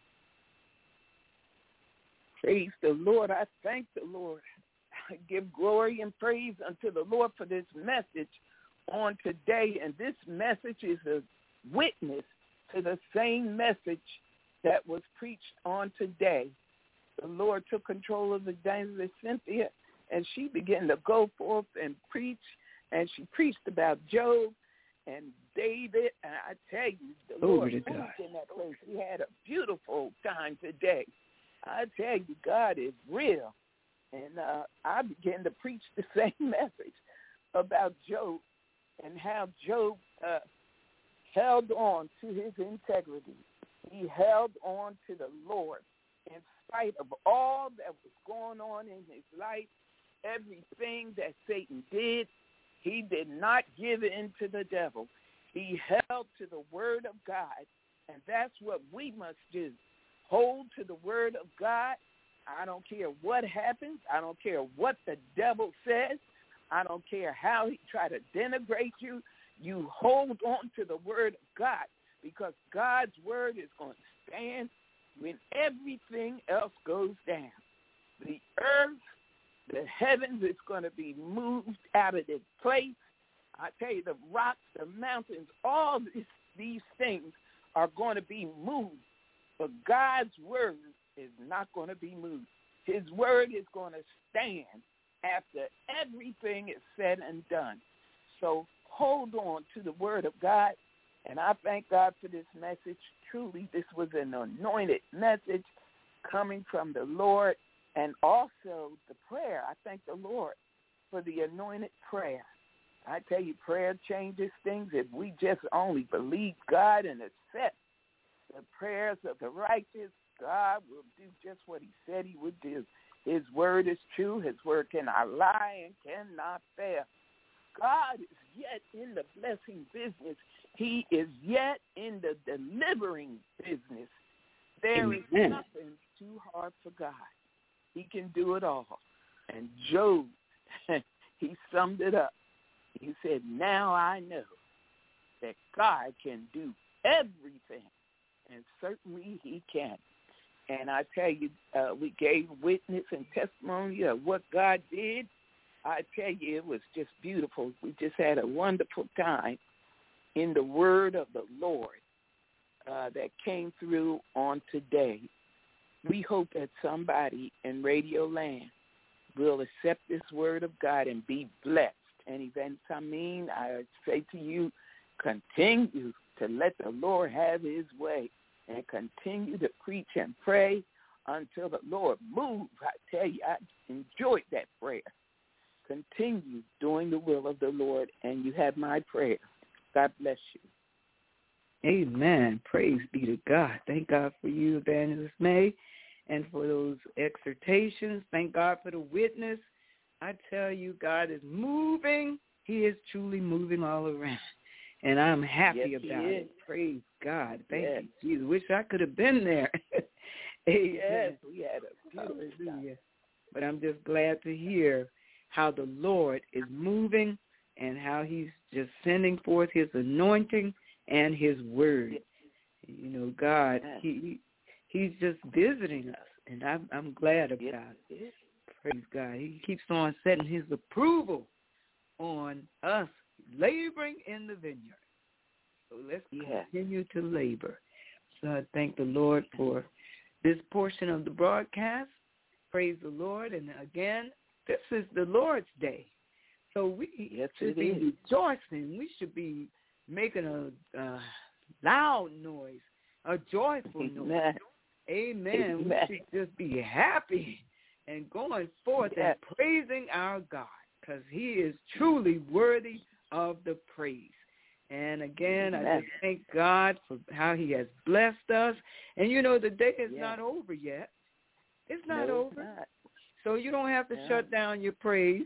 Praise the Lord. I thank the Lord. I give glory and praise unto the Lord for this message on today. And this message is a witness to the same message that was preached on today. The Lord took control of Evangelist Cynthia, and she began to go forth and preach. And she preached about Job and David. And I tell you, the Lord moved in that place. We had a beautiful time today. I tell you, God is real. And I began to preach the same message. about Job and how Job held on to his integrity. He held on to the Lord in spite of all that was going on in his life, everything that Satan did. He did not give in to the devil. He held to the word of God, and that's what we must do. Hold to the word of God. I don't care what happens. I don't care what the devil says. I don't care how he try to denigrate you. You hold on to the word of God, because God's word is going to stand when everything else goes down. The earth, the heavens is going to be moved out of its place. I tell you, the rocks, the mountains, all these things are going to be moved. But God's word is not going to be moved. His word is going to stand after everything is said and done. So hold on to the word of God. And I thank God for this message. Truly, this was an anointed message coming from the Lord. And also the prayer. I thank the Lord for the anointed prayer. I tell you, prayer changes things. If we just only believe God and accept the prayers of the righteous, God will do just what he said he would do. His word is true. His word cannot lie and cannot fail. God is yet in the blessing business. He is yet in the delivering business. There is nothing too hard for God. He can do it all. And Job, he summed it up. He said, now I know that God can do everything, and certainly he can. And I tell you, we gave witness and testimony of what God did. I tell you, it was just beautiful. We just had a wonderful time in the word of the Lord that came through on today. We hope that somebody in Radio Land will accept this word of God and be blessed. And Evangelist Hameen, I say to you, continue to let the Lord have his way and continue to preach and pray until the Lord moves. I tell you, I enjoyed that prayer. Continue doing the will of the Lord, and you have my prayer. God bless you. Amen. Praise be to God. Thank God for you, Evangelist May, and for those exhortations. Thank God for the witness. I tell you, God is moving. He is truly moving all around. And I'm happy about it. Praise God. Thank you, Jesus. Wish I could have been there. Yes, we had a beautiful time. But I'm just glad to hear how the Lord is moving and how he's just sending forth his anointing and his word. You know, God, he's just visiting us, and I'm glad about it. Praise God. He keeps on setting his approval on us laboring in the vineyard. So let's continue to labor. So I thank the Lord for this portion of the broadcast. Praise the Lord. And again, this is the Lord's Day. So we should be rejoicing. We should be making a loud noise, a joyful noise. Amen. We should just be happy and going forth and praising our God, because he is truly worthy of the praise. And again, I just thank God for how he has blessed us. And, you know, the day is not over yet. It's not over. It's not. So you don't have to shut down your praise.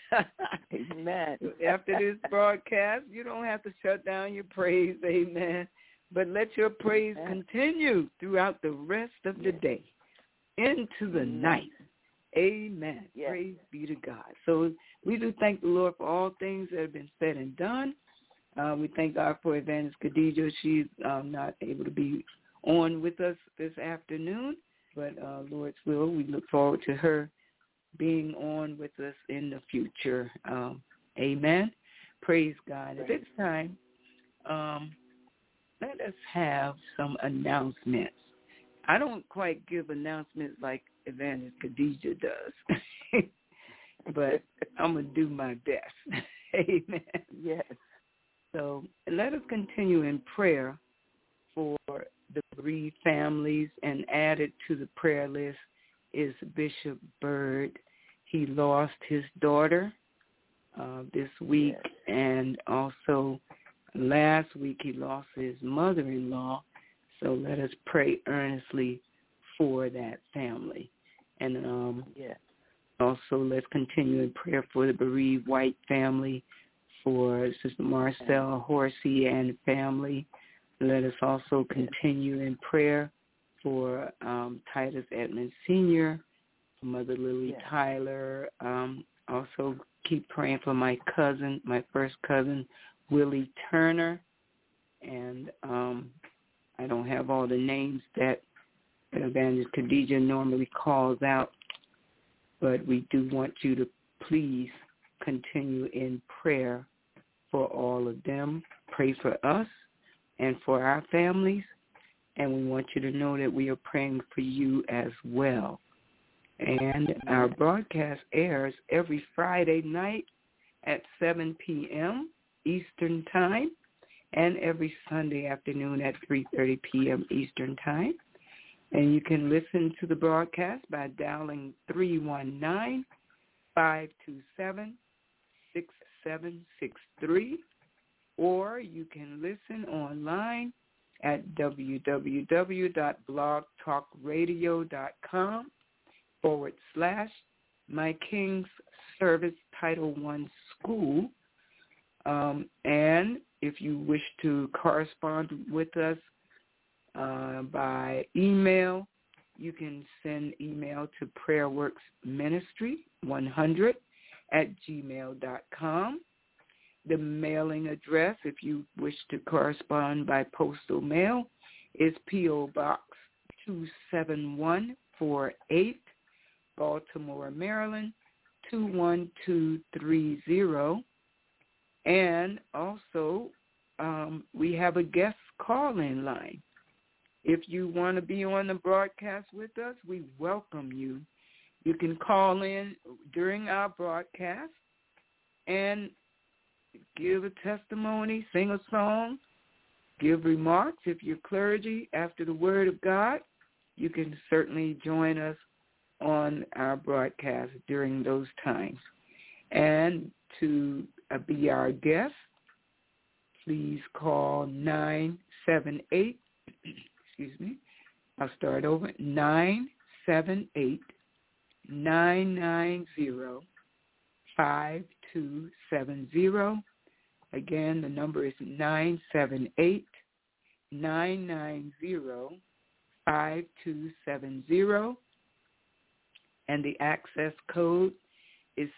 Amen. After this broadcast, you don't have to shut down your praise. Amen. But let your praise continue throughout the rest of the day into the night. Amen. Yes. Praise be to God. So we do thank the Lord for all things that have been said and done. We thank God for Evangelist Khadijah. She's not able to be on with us this afternoon, but Lord's will, we look forward to her being on with us in the future. Amen. Praise God. At this time, let us have some announcements. I don't quite give announcements like Evangelist Khadijah does, but I'm going to do my best. Amen. Yes. So let us continue in prayer for the bereaved families, and added to the prayer list is Bishop Byrd. He lost his daughter this week, and also last week he lost his mother-in-law. So let us pray earnestly for that family. And also let's continue in prayer for the bereaved White family, for Sister Marcella Horsey and family. Let us also continue in prayer for Titus Edmonds Sr., Mother Lily Tyler. Also keep praying for my cousin, my first cousin, Willie Turner. And I don't have all the names that Evangelist Khadijah normally calls out, but we do want you to please continue in prayer for all of them. Pray for us and for our families, and we want you to know that we are praying for you as well. And our broadcast airs every Friday night at 7 p.m. Eastern Time and every Sunday afternoon at 3:30 p.m. Eastern Time. And you can listen to the broadcast by dialing 319-527-6763, or you can listen online at www.blogtalkradio.com/My King's Service Title I School. And if you wish to correspond with us by email, you can send email to prayerworksministry100@gmail.com. The mailing address, if you wish to correspond by postal mail, is P.O. Box 27148, Baltimore, Maryland, 21230. And also, we have a guest call-in line. If you want to be on the broadcast with us, we welcome you. You can call in during our broadcast and give a testimony, sing a song, give remarks. If you're clergy after the Word of God, you can certainly join us on our broadcast during those times. And to be our guest, please call 978, I'll start over, 978-990-5270. Again, the number is 978-990-5270. And the access code is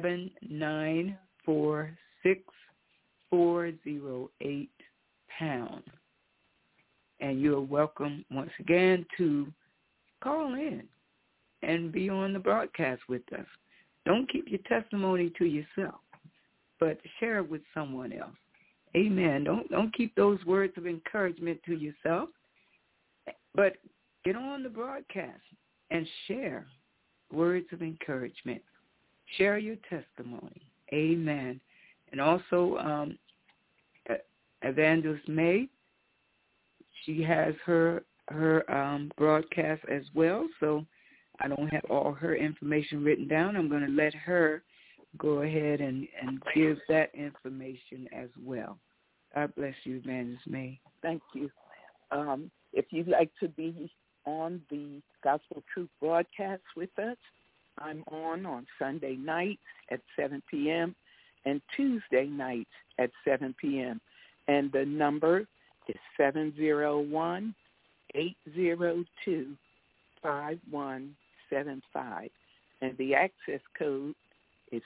7946408#. And you're welcome once again to call in and be on the broadcast with us. Don't keep your testimony to yourself, but share it with someone else. Amen. Don't keep those words of encouragement to yourself, but get on the broadcast and share words of encouragement. Share your testimony. Amen. And also, Evangelist May, she has her broadcast as well, so I don't have all her information written down. I'm going to let her go ahead and give that information as well. God bless you, Evangelist May. Thank you. If you'd like to be on the Gospel Truth broadcast with us, I'm on Sunday nights at 7 p.m. and Tuesday nights at 7 p.m. And the number is 701-802-5175. And the access code is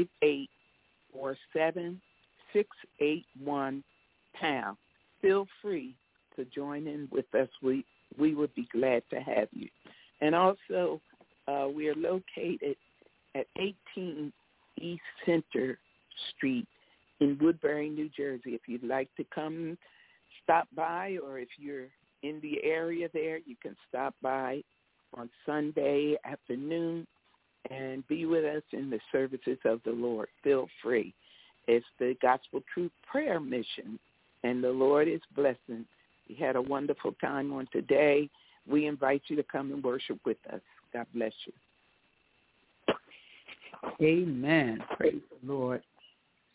5847681#. Feel free to join in with us. We would be glad to have you. And also, we are located at 18 East Center Street in Woodbury, New Jersey. If you'd like to come stop by, or if you're in the area there, you can stop by on Sunday afternoon and be with us in the services of the Lord. Feel free. It's the Gospel Truth Prayer Mission, and the Lord is blessing. We had a wonderful time on today. We invite you to come and worship with us. God bless you. Amen. Praise the Lord.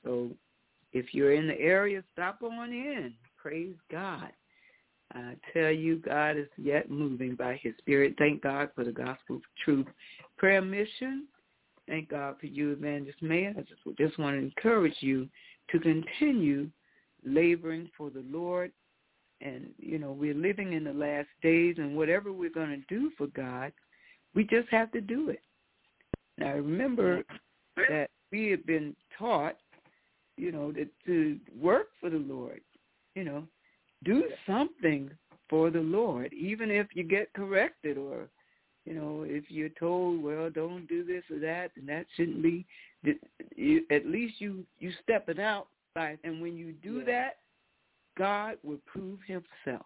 So if you're in the area, stop on in. Praise God. I tell you, God is yet moving by his Spirit. Thank God for the Gospel of Truth prayer mission. Thank God for you, Evangelist May. I just want to encourage you to continue laboring for the Lord. And, you know, we're living in the last days, and whatever we're going to do for God, we just have to do it. Now, remember that we have been taught, you know, to work for the Lord, you know, do something for the Lord, even if you get corrected or, you know, if you're told, well, don't do this or that, and that shouldn't be, at least you step it out. And when you do that, God will prove himself.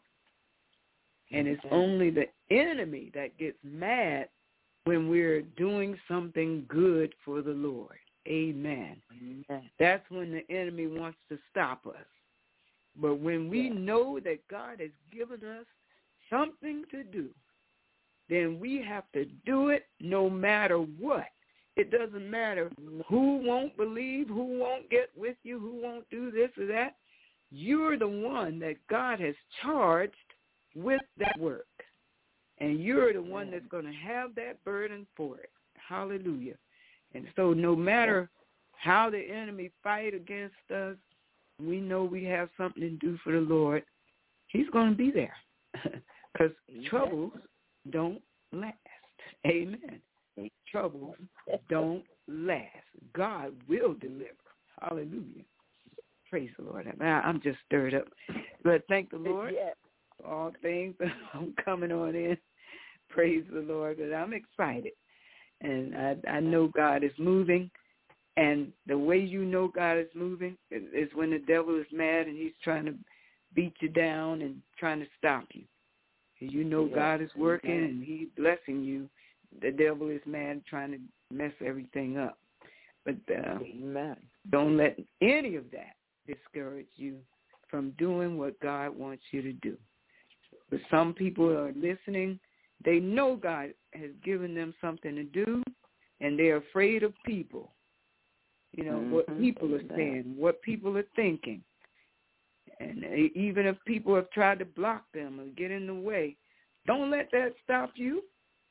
And it's only the enemy that gets mad when we're doing something good for the Lord. Amen. That's when the enemy wants to stop us. But when we know that God has given us something to do, then we have to do it no matter what. It doesn't matter who won't believe, who won't get with you, who won't do this or that. You're the one that God has charged with that work. And you're the one that's going to have that burden for it. Hallelujah. And so no matter how the enemy fight against us, we know we have something to do for the Lord. He's going to be there because troubles don't last. Amen. Troubles don't last. God will deliver. Hallelujah. Praise the Lord. I'm just stirred up. But thank the Lord for all things. I'm coming on in. Praise the Lord. But I'm excited. And I know God is moving. And the way you know God is moving is when the devil is mad and he's trying to beat you down and trying to stop you. You know God is working and he's blessing you. The devil is mad trying to mess everything up. But don't let any of that discourage you from doing what God wants you to do. But some people are listening. They know God has given them something to do, and they're afraid of people. You know, what people are saying, what people are thinking. And even if people have tried to block them or get in the way, don't let that stop you.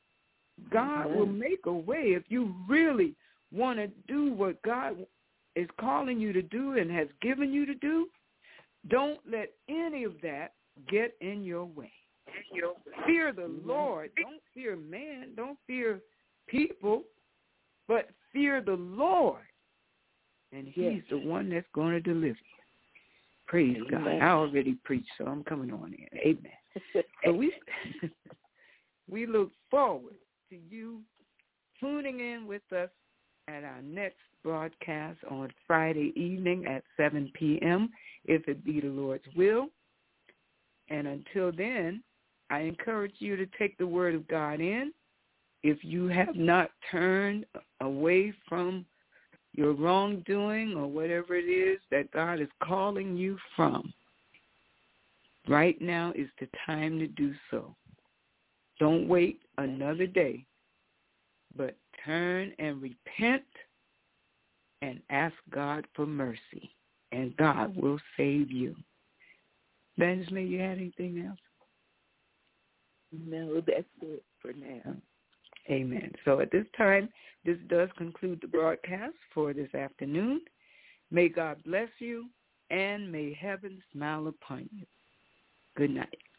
God will make a way if you really want to do what God is calling you to do and has given you to do. Don't let any of that get in your way. Fear the Lord. Don't fear man. Don't fear people, but fear the Lord. And he's the one that's going to deliver you. Praise God. I already preached, so I'm coming on in. Amen. So we look forward to you tuning in with us at our next broadcast on Friday evening at 7 p.m., if it be the Lord's will. And until then, I encourage you to take the word of God in. If you have not turned away from your wrongdoing or whatever it is that God is calling you from, right now is the time to do so. Don't wait another day, but turn and repent and ask God for mercy, and God will save you. Benjamin, you had anything else? No, that's it for now. Amen. So at this time, this does conclude the broadcast for this afternoon. May God bless you, and may heaven smile upon you. Good night.